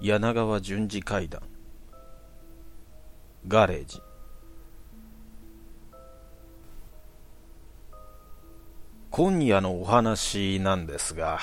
柳川順次階段ガレージ。今夜のお話なんですが、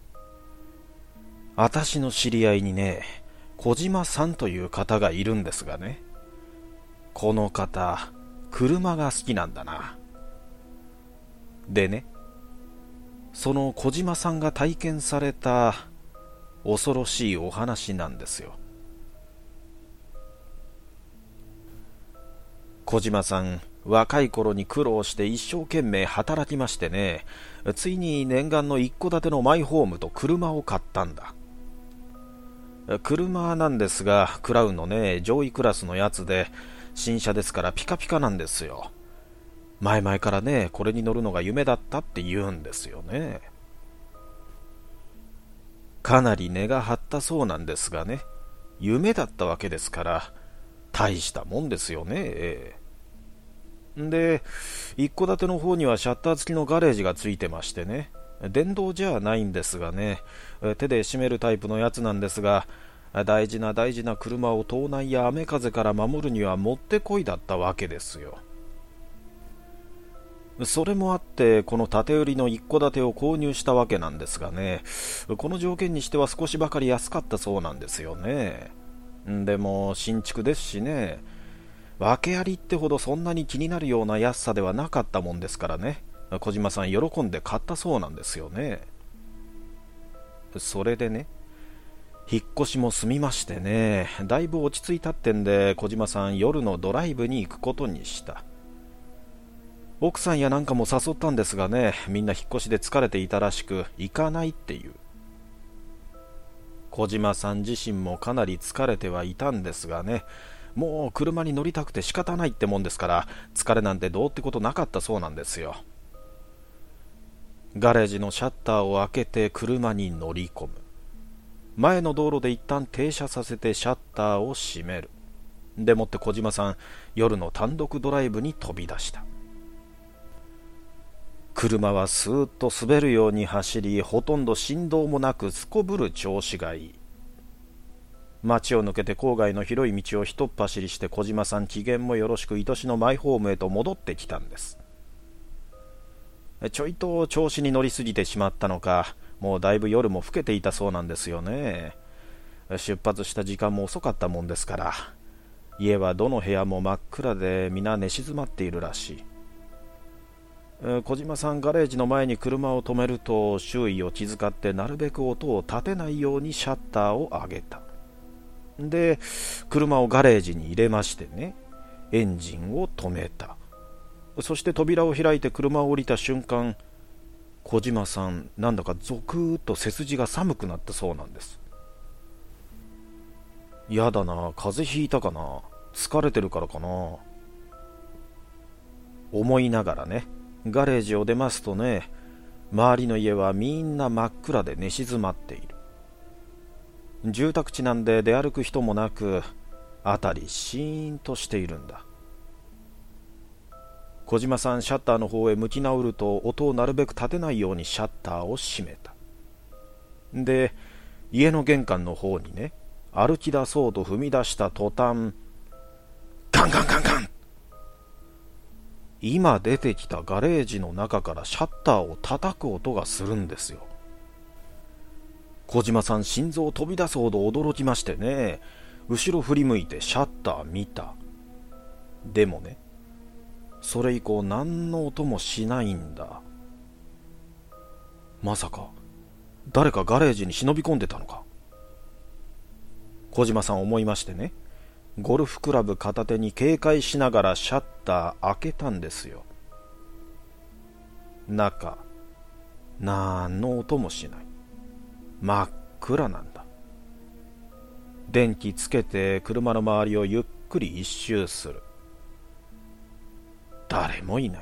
私の知り合いにね、小島さんという方がいるんですがね、この方車が好きなんだな。でね、その小島さんが体験された恐ろしいお話なんですよ。小島さん、若い頃に苦労して一生懸命働きましてね、ついに念願の一戸建てのマイホームと車を買ったんだ。車なんですが、クラウンのね、上位クラスのやつで、新車ですからピカピカなんですよ。前々からね、これに乗るのが夢だったって言うんですよね。かなり値が張ったそうなんですがね、夢だったわけですから、大したもんですよね。で、一戸建ての方にはシャッター付きのガレージがついてましてね、電動じゃないんですがね、手で閉めるタイプのやつなんですが、大事な大事な車を盗難や雨風から守るにはもってこいだったわけですよ。それもあってこの建て売りの一戸建てを購入したわけなんですがね、この条件にしては少しばかり安かったそうなんですよね。でも新築ですしね、訳ありってほどそんなに気になるような安さではなかったもんですからね、小島さん喜んで買ったそうなんですよね。それでね、引っ越しも済みましてね、だいぶ落ち着いたってんで小島さん夜のドライブに行くことにした。奥さんやなんかも誘ったんですがね、みんな引っ越しで疲れていたらしく行かないっていう。小島さん自身もかなり疲れてはいたんですがね、もう車に乗りたくて仕方ないってもんですから、疲れなんてどうってことなかったそうなんですよ。ガレージのシャッターを開けて車に乗り込む。前の道路で一旦停車させてシャッターを閉める。でもって小島さん、夜の単独ドライブに飛び出した。車はスーッと滑るように走り、ほとんど振動もなくすこぶる調子がいい。街を抜けて郊外の広い道を一っ走りして小島さん機嫌もよろしく愛しのマイホームへと戻ってきたんです。ちょいと調子に乗りすぎてしまったのか、もうだいぶ夜も更けていたそうなんですよね。出発した時間も遅かったもんですから、家はどの部屋も真っ暗で皆寝静まっているらしい。小島さんガレージの前に車を止めると、周囲を気遣ってなるべく音を立てないようにシャッターを上げた。で、車をガレージに入れましてね、エンジンを止めた。そして扉を開いて車を降りた瞬間、小島さんなんだかゾクーッと背筋が寒くなったそうなんです。やだな、風邪ひいたかな、疲れてるからかな、思いながらね、ガレージを出ますとね、周りの家はみんな真っ暗で寝静まっている。住宅地なんで出歩く人もなく、辺りシーンとしているんだ。小島さんシャッターの方へ向き直ると、音をなるべく立てないようにシャッターを閉めた。で、家の玄関の方にね、歩き出そうと踏み出した途端、ガンガンガンガン、今出てきたガレージの中からシャッターを叩く音がするんですよ。小島さん心臓飛び出すほど驚きましてね、後ろ振り向いてシャッター見た。でもね、それ以降何の音もしないんだ。まさか誰かガレージに忍び込んでたのか。小島さん思いましてね、ゴルフクラブ片手に警戒しながらシャッター開けたんですよ。中、なんの音もしない。真っ暗なんだ。電気つけて車の周りをゆっくり一周する。誰もいない。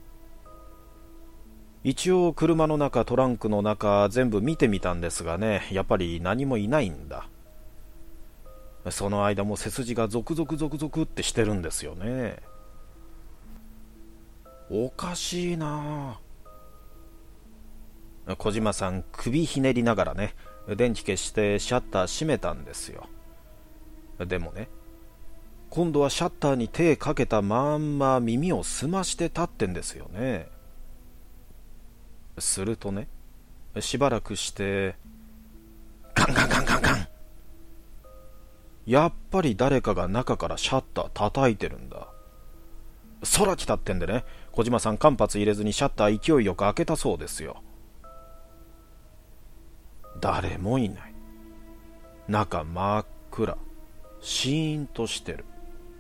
一応車の中、トランクの中全部見てみたんですがね、やっぱり何もいないんだ。その間も背筋がゾクゾクゾクゾクってしてるんですよね。おかしいなあ。 小島さん首ひねりながらね、電気消してシャッター閉めたんですよ。でもね、今度はシャッターに手かけたまんま耳を澄まして立ってんですよね。するとね、しばらくしてガンガンガンガンガン、やっぱり誰かが中からシャッター叩いてるんだ。空来たってんでね、小島さん間髪入れずにシャッター勢いよく開けたそうですよ。誰もいない。中真っ暗、シーンとしてる。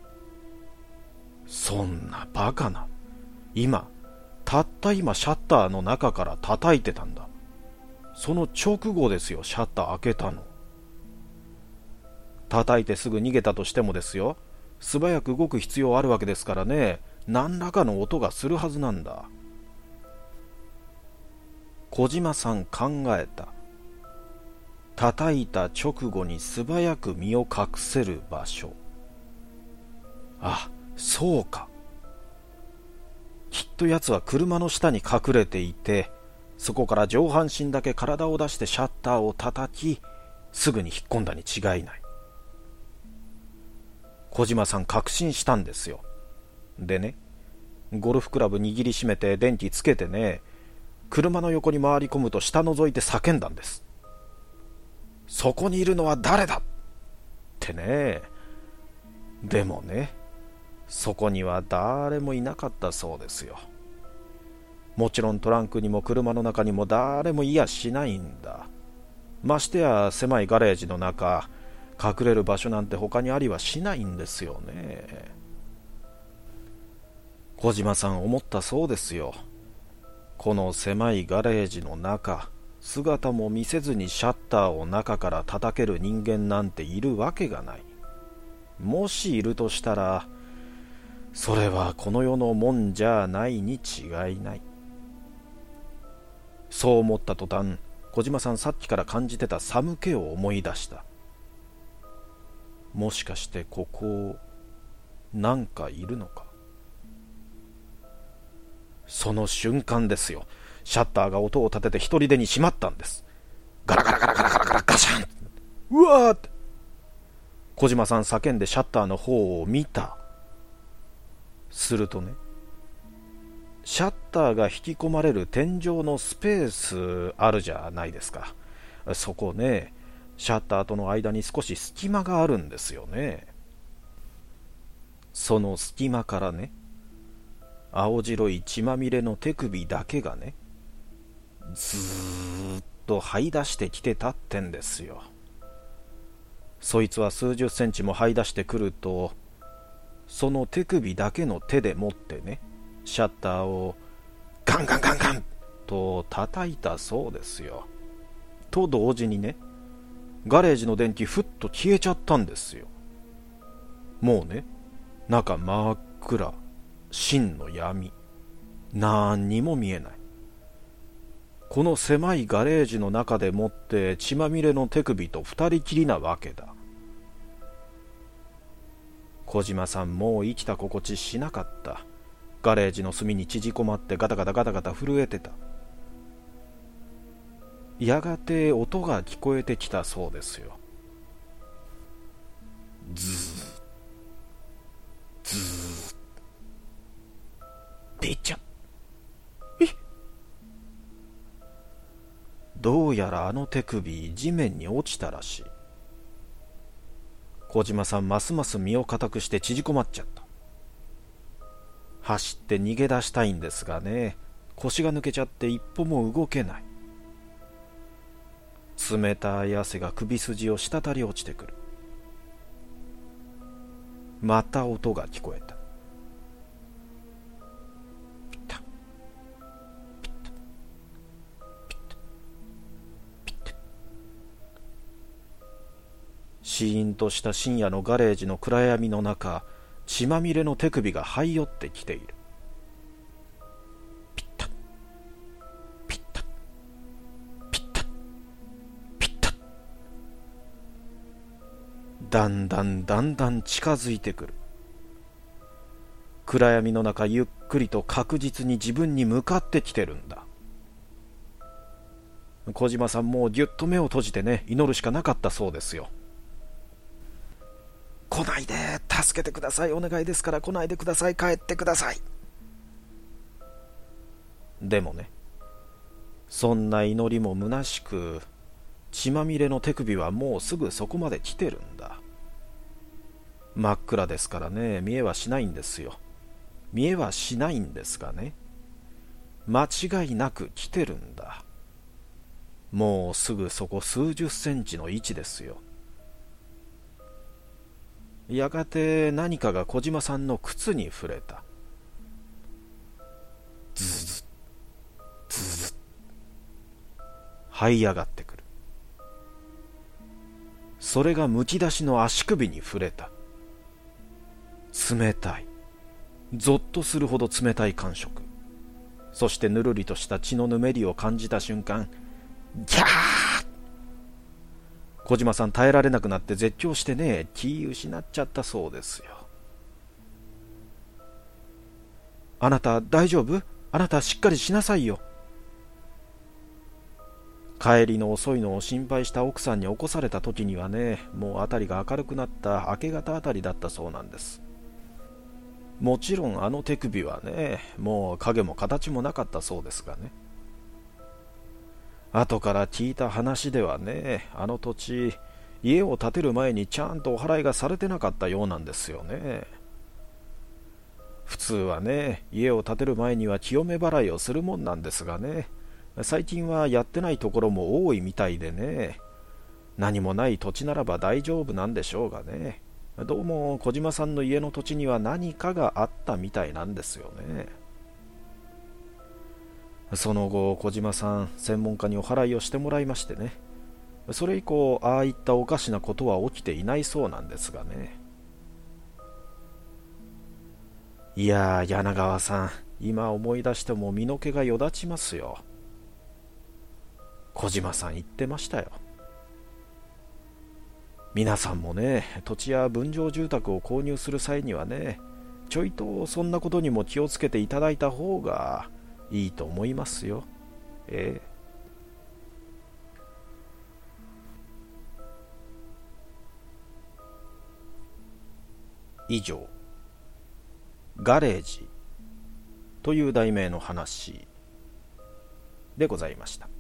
そんなバカな、たった今シャッターの中から叩いてたんだ。その直後ですよ、シャッター開けたの。叩いてすぐ逃げたとしてもですよ、素早く動く必要あるわけですからね、何らかの音がするはずなんだ。小島さん考えた。叩いた直後に素早く身を隠せる場所。あ、そうか。きっと奴は車の下に隠れていて、そこから上半身だけ体を出してシャッターを叩き、すぐに引っ込んだに違いない。小島さん確信したんですよ。でね、ゴルフクラブ握りしめて電気つけてね、車の横に回り込むと下覗いて叫んだんです。そこにいるのは誰だってね。でもね、そこには誰もいなかったそうですよ。もちろんトランクにも車の中にも誰もいやしないんだ。ましてや狭いガレージの中、隠れる場所なんて他にありはしないんですよね。小島さん思ったそうですよ。この狭いガレージの中、姿も見せずにシャッターを中から叩ける人間なんているわけがない。もしいるとしたら、それはこの世のもんじゃないに違いない。そう思った途端、小島さんさっきから感じてた寒気を思い出した。もしかしてここ、なんかいるのか。その瞬間ですよ。シャッターが音を立てて一人でに閉まったんです。ガラガラガラガラガラガラガシャン。うわーって。小島さん叫んでシャッターの方を見た。するとね、シャッターが引き込まれる天井のスペースあるじゃないですか。そこね、シャッターとの間に少し隙間があるんですよね。その隙間からね、青白い血まみれの手首だけがね、ずーっと這い出してきてたってんですよ。そいつは数十センチも這い出してくると、その手首だけの手で持ってね、シャッターをガンガンガンガンと叩いたそうですよ。と同時にね、ガレージの電気ふっと消えちゃったんですよ。もうね、中真っ暗、真の闇、なんにも見えない。この狭いガレージの中でもって血まみれの手首と二人きりなわけだ。小島さんもう生きた心地しなかった。ガレージの隅に縮こまってガタガタガタガタ震えてた。やがて音が聞こえてきたそうですよ。ズーズー出ちゃ。どうやらあの手首地面に落ちたらしい。小島さんますます身を固くして縮こまっちゃった。走って逃げ出したいんですがね、腰が抜けちゃって一歩も動けない。冷たい汗が首筋を滴り落ちてくる。また音が聞こえた。ピタッピタッピタッピタッ。シーンとした深夜のガレージの暗闇の中、血まみれの手首が這い寄ってきている。ピッタッピッタッピッタッピッタッ。だんだんだんだん近づいてくる。暗闇の中ゆっくりと確実に自分に向かってきてるんだ。 小島さんもぎゅっと目を閉じてね、祈るしかなかったそうですよ。来ないで、助けてください、お願いですから来ないでください、帰ってください。でもね、そんな祈りも虚しく、血まみれの手首はもうすぐそこまで来てるんだ。真っ暗ですからね、見えはしないんですよ。見えはしないんですがね、間違いなく来てるんだ。もうすぐそこ数十センチの位置ですよ。やがて何かが小島さんの靴に触れた。ズズズズズ、這い上がってくる。それがむき出しの足首に触れた。冷たい、ゾッとするほど冷たい感触。そしてぬるりとした血のぬめりを感じた瞬間、ギャー！小島さん耐えられなくなって絶叫してね、気失っちゃったそうですよ。あなた大丈夫？あなたしっかりしなさいよ。帰りの遅いのを心配した奥さんに起こされた時にはね、もう辺りが明るくなった明け方あたりだったそうなんです。もちろんあの手首はね、もう影も形もなかったそうですがね。後から聞いた話ではね、あの土地、家を建てる前にちゃんとお祓いがされてなかったようなんですよね。普通はね、家を建てる前には清め払いをするもんなんですがね、最近はやってないところも多いみたいでね、何もない土地ならば大丈夫なんでしょうがね、どうも小島さんの家の土地には何かがあったみたいなんですよね。その後小島さん、専門家にお祓いをしてもらいましてね、それ以降ああいったおかしなことは起きていないそうなんですがね。いやー、柳川さん、今思い出しても身の毛がよだちますよ。小島さん言ってましたよ。皆さんもね、土地や分譲住宅を購入する際にはね、ちょいとそんなことにも気をつけていただいた方がいいと思いますよ。以上、ガレージという題名の話でございました。